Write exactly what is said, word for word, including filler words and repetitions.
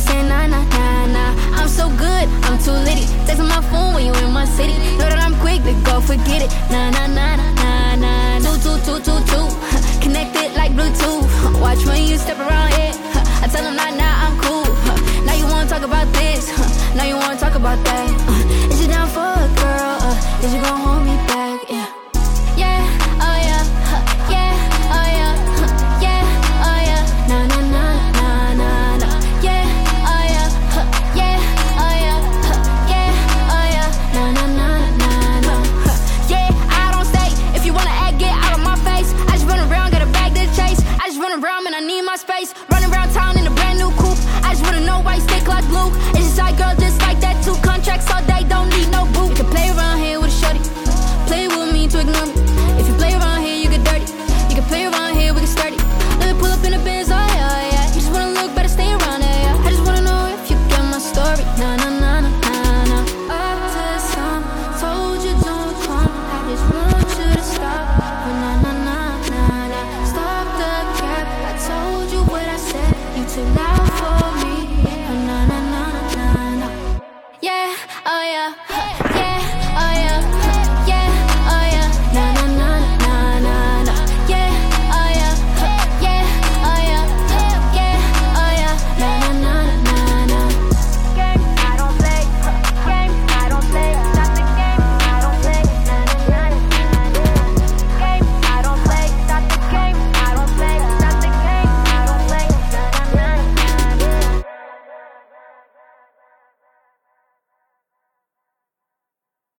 saying nah, nah, nah, nah. I'm so good, I'm too litty. Texting my phone when you in my city. Know that I'm quick to go, forget it. Nah, nah, nah, nah, nah, nah. Two, two, two, two, two. Connected like Bluetooth. Watch when you step around here. I tell them nah, nah, I'm cool. Now you wanna talk about this. Now you wanna talk about that. Is you down for a girl? Uh, is you gon' hold me back? Yeah. Yeah, oh yeah, huh, yeah, oh yeah, huh, yeah, oh yeah, nah, nah, nah, nah, nah, nah, yeah, oh yeah, huh, yeah, oh yeah, huh, yeah, oh yeah, nah, nah, nah, nah, nah, huh, yeah, I don't stay. If you wanna act, get out of my face. I just run around, got a bag to chase. I just run around, man, I need my space. Running around town in a brand new coupe. I just wanna know why you stick like glue. It's